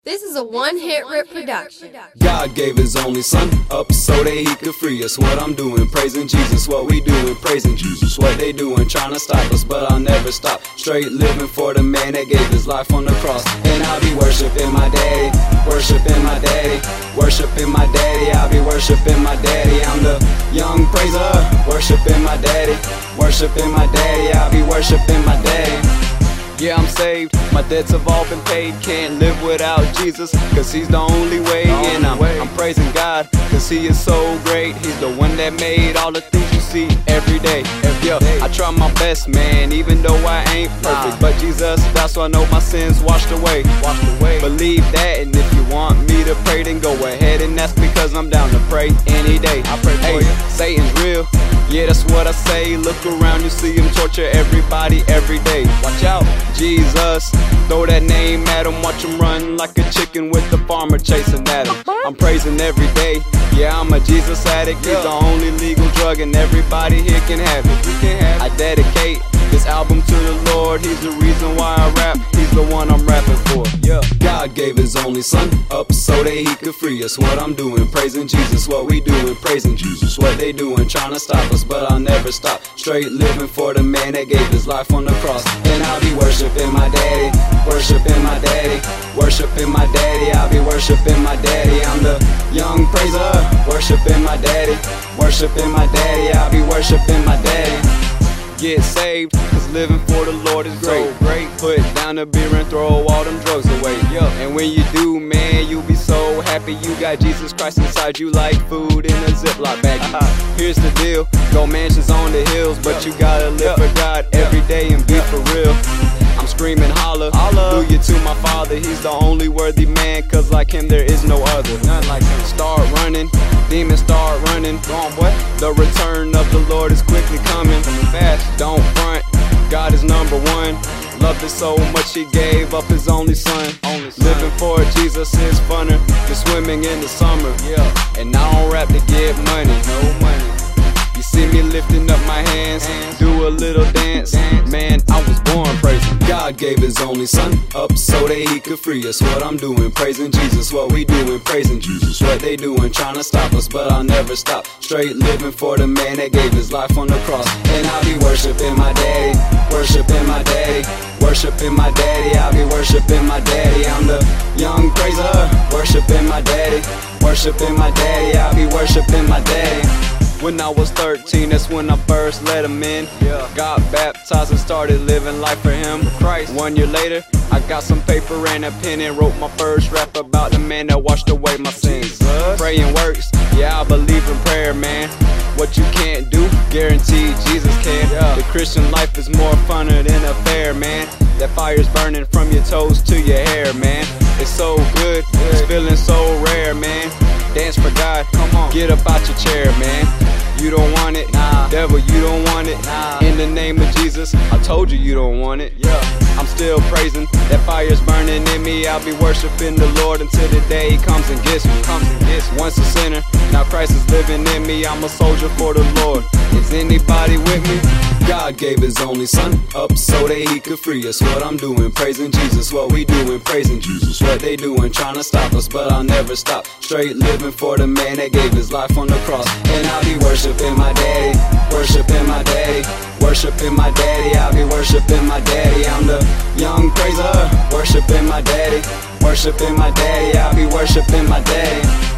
This is a one-hit rip production. God gave his only son up so that he could free us. What I'm doing, praising Jesus. What we doing, praising Jesus. What they doing, trying to stop us, but I'll never stop. Straight living for the man that gave his life on the cross. And I'll be worshiping my daddy, worshiping my daddy, worshiping my daddy. I'll be worshiping my daddy. I'm the young praiser, worshiping my daddy, worshiping my daddy. I'll be worshiping my daddy. Yeah, I'm saved, my debts have all been paid. Can't live without Jesus, cause he's the only way. And I'm praising God, cause he is so great. He's the one that made all the things you see every day. Yeah, I try my best, man, even though I ain't perfect. But Jesus, that's why I know my sins washed away. Believe that, and if you want me to pray, then go ahead and that's because I'm down to pray any day. I pray for you. Satan's real, yeah, that's what I say. Look around, you see him torture everybody every day. Watch out, Jesus, throw that name at him, watch him run like a chicken with the farmer chasing at him. I'm praising every day, yeah, I'm a Jesus addict. He's the only legal drug and everybody here can have it. I dedicate this album to the Lord. He's the reason why I rap, he's the one I'm rapping for. Yeah. God gave his only son up so that he could free us. What I'm doing, praising Jesus. What we doing, praising Jesus. What they doing, trying to stop us, but I'll never stop. Straight living for the man that gave his life on the cross. And I'll be worshiping my daddy, worshiping my daddy, worshiping my daddy. I'll be worshiping my daddy. I'm the young praiser, worshiping my daddy, worshiping my daddy. I'll be worshiping my daddy. Get saved, cause living for the Lord is great. Put down the beer and throw all them drugs away. And when you do, man, you'll be so happy. You got Jesus Christ inside you like food in a Ziploc bag. Here's the deal, go mansions on the hills, but you gotta live for God every day and be for real. I'm screaming holla, hallelujah to my Father. He's the only worthy man, cause like him there is no other. None like him. Start running, demons start running. Go on, boy. The return of the Lord is quickly coming. Fast, don't front, God is number one. Loved it so much he gave up his only son. Living for Jesus is funner than swimming in the summer. And I don't rap to get money, no money. You see me lifting up my hands, do a little dance. Man, I was born praising. God gave his only son up so that he could free us. What I'm doing, praising Jesus. What we doing, praising Jesus. What they doing, trying to stop us, but I'll never stop. Straight living for the man that gave his life on the cross. And I'll be worshiping my daddy, worshiping my daddy, worshiping my daddy. I'll be worshiping my daddy. I'm the young praiser, worshiping my daddy, worshiping my daddy. I'll be worshiping my daddy. When I was 13, that's when I first let him in. Got baptized and started living life for him. 1 year later, I got some paper and a pen and wrote my first rap about the man that washed away my sins. Praying works, yeah, I believe in prayer, man. What you can't do, guaranteed Jesus can. The Christian life is more funner than a fair, man. That fire's burning from your toes to your hair, man. It's so good, it's feeling so rare, man. Dance for God, come on, get up out your chair, man. You don't want it, devil, you don't want it. In the name of Jesus, I told you you don't want it. I'm still praising, that fire's burning in me. I'll be worshiping the Lord until the day he comes and gets me. Once a sinner, now Christ is living in me. I'm a soldier for the Lord. Is anybody with me? God gave his only son up so that he could free us. What I'm doing, praising Jesus. What we doing, praising Jesus. What they doing, trying to stop us, but I'll never stop. Straight living for the man that gave his life on the cross. And I'll be worshiping my daddy, worshiping my daddy, worshiping my daddy. I'll be worshiping my daddy. I'm the young praiser, worshiping my daddy, worshiping my daddy. I'll be worshiping my daddy.